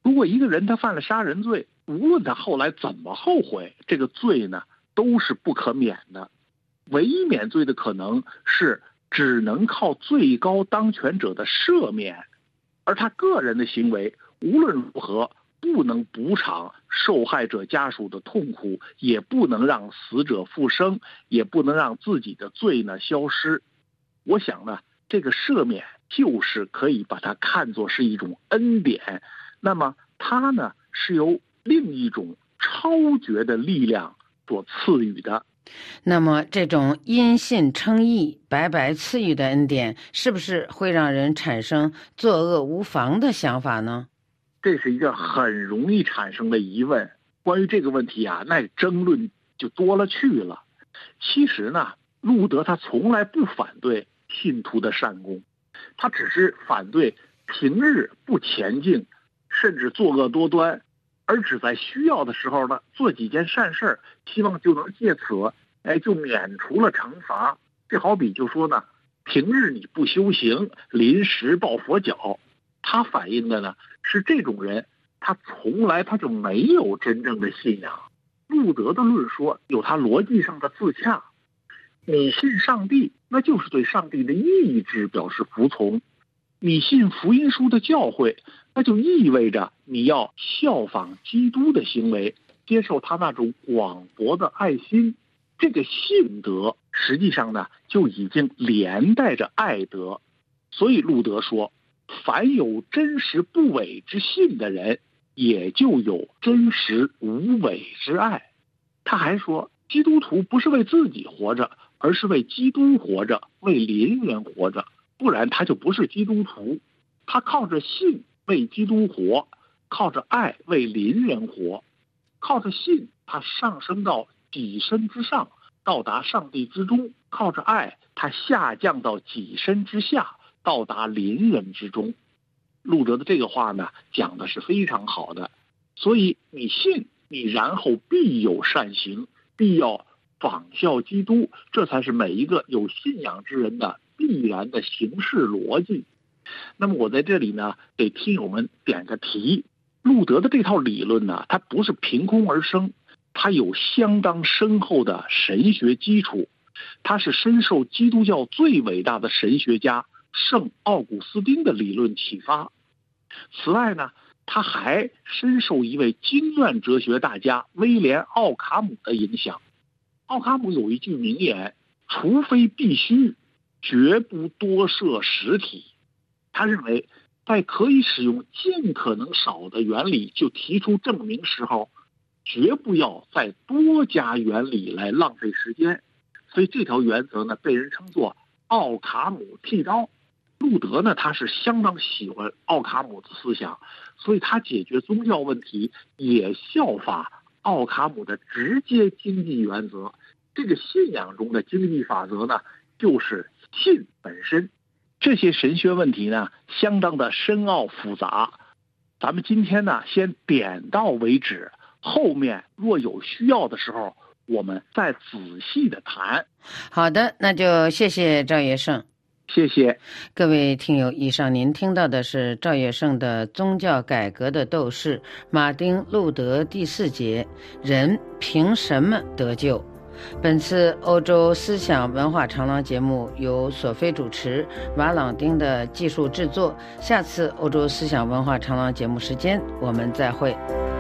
如果一个人他犯了杀人罪，无论他后来怎么后悔，这个罪呢都是不可免的。唯一免罪的可能是只能靠最高当权者的赦免，而他个人的行为无论如何不能补偿受害者家属的痛苦，也不能让死者复生，也不能让自己的罪呢消失。我想呢，这个赦免就是可以把它看作是一种恩典，那么它呢是由另一种超绝的力量所赐予的。 那么这种因信称义、白白赐予的恩典，是不是会让人产生作恶无妨的想法呢？ 这是一个很容易产生的疑问。关于这个问题啊，那争论就多了去了。其实呢，路德他从来不反对信徒的善功，他只是反对平日不前进，甚至作恶多端，而只在需要的时候呢做几件善事，希望就能借此就免除了惩罚。这好比就说呢，平日你不修行，临时抱佛脚，他反映的呢是这种人他从来他就没有真正的信仰。路德的论说有他逻辑上的自洽，你信上帝，那就是对上帝的意志表示服从；你信福音书的教诲，那就意味着你要效仿基督的行为，接受他那种广博的爱心。这个信德实际上呢就已经连带着爱德。所以路德说，凡有真实不伪之信的人，也就有真实无伪之爱。他还说，基督徒不是为自己活着，而是为基督活着，为邻人活着，不然他就不是基督徒。他靠着信为基督活，靠着爱为邻人活。靠着信他上升到己身之上，到达上帝之中；靠着爱他下降到己身之下，到达邻人之中。路德的这个话呢讲的是非常好的。所以你信，你然后必有善行，必要仿效基督，这才是每一个有信仰之人的必然的行事逻辑。那么我在这里呢给听友们点个题，路德的这套理论呢，它不是凭空而生，它有相当深厚的神学基础，它是深受基督教最伟大的神学家圣奥古斯丁的理论启发。此外呢，他还深受一位经院哲学大家威廉·奥卡姆的影响。奥卡姆有一句名言，除非必须，绝不多设实体。他认为在可以使用尽可能少的原理就提出证明时候，绝不要再多加原理来浪费时间。所以这条原则呢被人称作奥卡姆剃刀。路德呢他是相当喜欢奥卡姆的思想，所以他解决宗教问题也效法奥卡姆的直接经济原则。这个信仰中的经济法则呢就是信本身。这些神学问题呢相当的深奥复杂，咱们今天呢先点到为止，后面若有需要的时候我们再仔细的谈。 好的，那就谢谢赵业胜。 谢谢各位听友，以上您听到的是赵业胜的宗教改革的斗士马丁路德第4节，人凭什么得救？本次欧洲思想文化长廊节目由索菲主持，瓦朗丁的技术制作。下次欧洲思想文化长廊节目时间我们再会。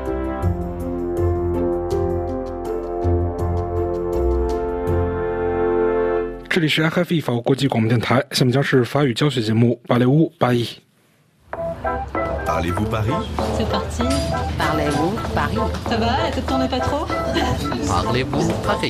这里是 RFI 法国国际广播电台，下面将是法语教学节目《Parlez-vous Paris》。 Parlez-vous Paris? C'est parti. Parlez-vous Paris? Ça va, ça te tendait pas trop? Parlez-vous Paris?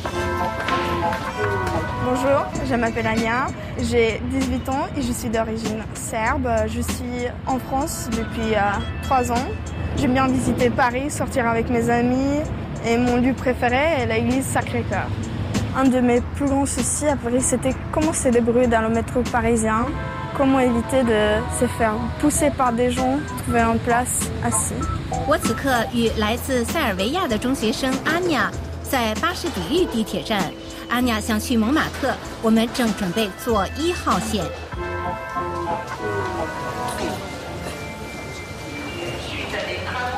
Bonjour, je m'appelle Anya, j'ai 18 ans et je suis d'origine serbe. Je suis en France depuis 3 ans. J'aime bien visiter Paris, sortir avec mes amis et mon lieu préféré est l'église Sacré-Cœur. Un de mes plus grands soucis à Paris, c'était comment se débrouiller dans le métro parisien, comment éviter de se faire pousser par des gens, trouver une place assis. 我此刻与来自塞尔维亚的中学生阿尼亚在巴士底狱地铁站。阿尼亚想去蒙马特，我们正准备坐1号线。 去这里看。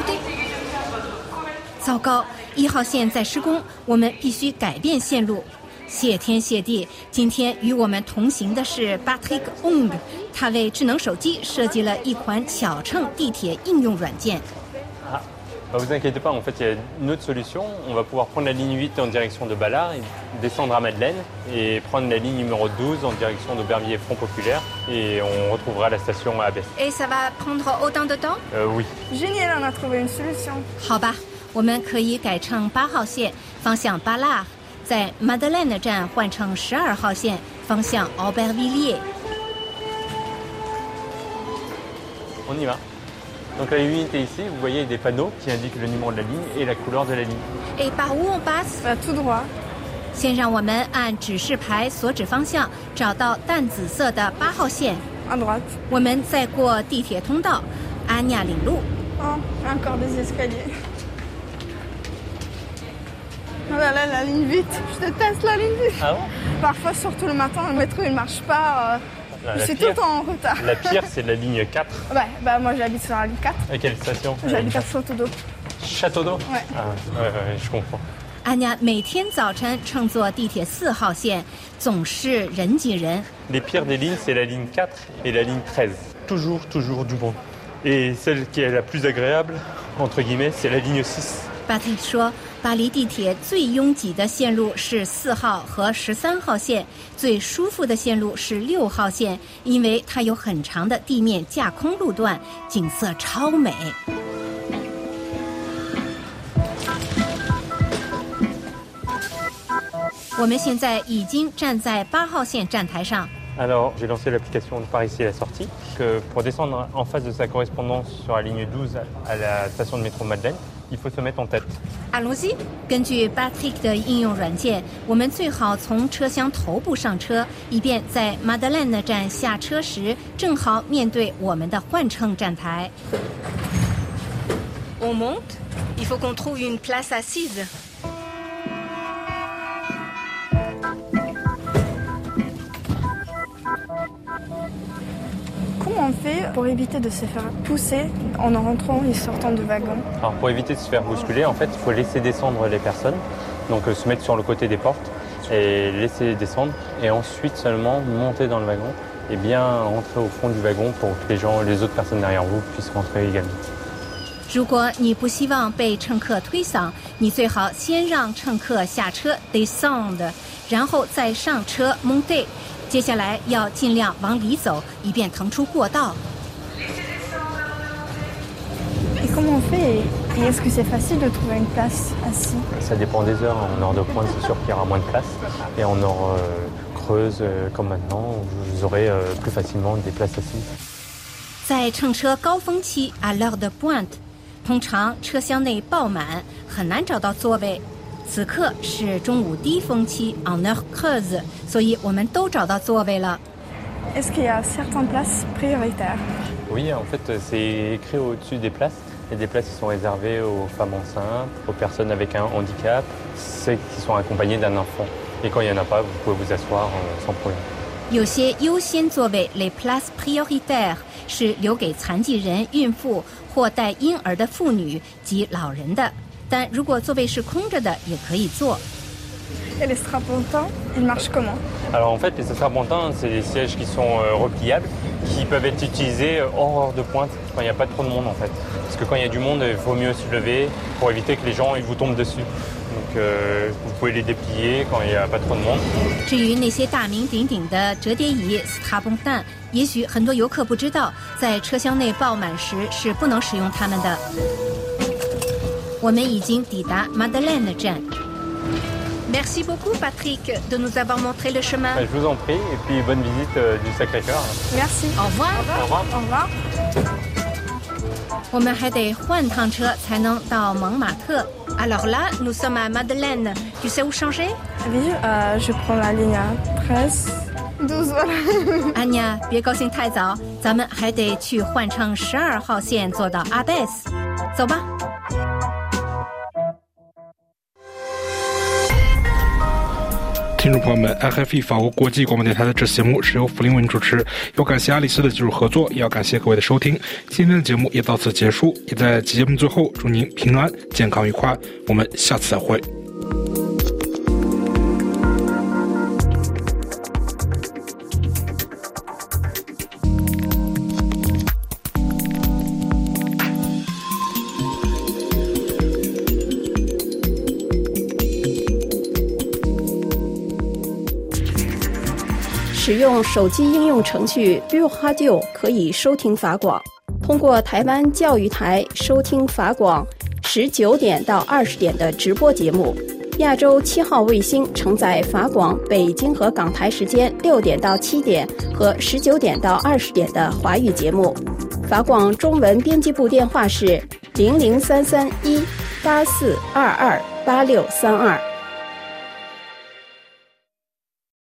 écoutez。糟糕，1号线在施工，我们必须改变线路。谢天谢地，今天与我们同行的是 Patrick Ong， 他为智能手机设计了一款巧乘地铁应用软件。 Ne vous inquiétez pas, en fait, il y a une autre solution. On va pouvoir prendre la ligne 8 en direction de Ballard, et descendre à Madeleine et prendre la ligne numéro 12 en direction d'Aubervilliers Front Populaire et on retrouvera la station à Abbesse. Et ça va prendre autant de temps? Oui. Génial, on a trouvé une solution. 好吧，我们可以改乘8号线方向巴拉，在 Madeleine 站换乘12号线方向 Aubervilliers。 On y va. Donc la unité ici, vous voyez des panneaux qui indiquent le numéro de la ligne et la couleur de la ligne. Et par où on passe? Tout droit. 先让我们按指示牌所指方向找到淡紫色的8号线。 À droite. 我们再过地铁通道，阿尼亚领路。 Oh, encore des escaliers. Oh là là, la ligne 8. Je déteste la ligne 8. Ah bon? Parfois, surtout le matin, le métro il marche pas. Je suis tout le temps en retard. La pire, c'est la ligne 4. Ouais, moi j'habite sur la ligne 4. À quelle station? J'habite à Château d'Eau. Château d'Eau? Ouais. Ouais, je comprends. 阿尼亚每天早晨乘坐地铁4号线，总是人挤人。 Les pires des lignes, c'est la ligne 4 et la ligne 13. Toujours du monde. Et celle qui est la plus agréable, entre guillemets, c'est la ligne 6. Patrick 说，巴黎地铁最拥挤的线路是4号和13号线，最舒服的线路是6号线，因为它有很长的地面架空路段，景色超美。我们现在已经站在8号线站台上。 Alors, j'ai lancé l'application de par ici à la sortie, que pour descendre en face de sa correspondance sur la ligne 12 à la station de métro Madeleine, il faut se mettre en tête. Allons-y. 根据 Patrick 的应用软件，我们最好从车厢头部上车，以便在 Madeleine 站下车时正好面对我们的换乘站台。On monte. Il faut qu'on trouve une place assise. Comment on fait pour éviter de se faire pousser en rentrant et sortant du wagon? Alors pour éviter de se faire bousculer, en fait, il faut laisser descendre les personnes, donc se mettre sur le côté des portes et laisser descendre, et ensuite seulement monter dans le wagon et bien rentrer au fond du wagon pour que les autres personnes derrière vous puissent rentrer également. 如果你不希望被乘客推搡，你最好先让乘客下车 descend， 然后再上车 monter。接下来要尽量往里走，以便腾出过道。 Et comment on fait? Et est-ce que c'est facile de trouver une place assise? Ça dépend des heures. En heure de pointe, c'est sûr qu'il y aura moins de place. Et en heure creuse, comme maintenant, vous aurez plus facilement des places assises. 在乘车高峰期 à l'heure de pointe， 通常车厢内爆满，很难找到座位。此刻是中午低峰期 en heure creuse， 所以我们都找到座位了。 Est-ce qu'il y a certaines places prioritaires? Oui, en fait, c'est écrit au-dessus des places. Il y a des places qui sont réservées aux femmes enceintes, aux personnes avec un handicap, ceux qui sont accompagnés d'un enfant. Et quand il n'y en a pas, vous pouvez vous asseoir sans problème. 有些优先座位 les places prioritaires 是留给残疾人、孕妇或带婴儿的妇女及老人的。但如果座位是空着的，也可以坐。 Et les strapontins, ils marchent comment? Alors en fait, les strapontins, c'est des sièges qui sont repliables, qui peuvent être utilisés hors heure de pointe, quand il n'y a pas trop de monde en fait. Parce que quand il y a du monde, il vaut mieux se lever pour éviter que les gens ils vous tombent dessus. Donc vous pouvez les déplier quand il n'y a pas trop de monde. 至于那些大名鼎鼎的折叠椅 strapontin， 也许很多游客不知道，在车厢内爆满时是不能使用它们的。我们已经抵达 Madeleine 站。Merci beaucoup, Patrick, de nous avoir montré le chemin. Je vous en prie, et puis bonne visite du Sacré-Cœur. Merci. Au revoir. Au revoir. Au revoir. 我们还得换趟车才能到蒙马特。Alors là, nous sommes à Madeleine. Tu sais où changer? Oui, je prends la ligne 13. 12, voilà. 安妮亚，别高兴太早，咱们还得去换乘12号线坐到阿贝斯。走吧。 听众朋友们 ，RFI 法国国际广播电台的这节目是由福林为您主持，要感谢阿里斯的技术合作，也要感谢各位的收听。今天的节目也到此结束，也在节目最后祝您平安、健康、愉快。我们下次再会。 使用手机应用程序 BuRadio 可以收听法广，通过台湾教育台收听法广19点到20点的直播节目。亚洲7号卫星承载法广北京和港台时间6点到7点和19点到20点的华语节目。法广中文编辑部电话是003318422862。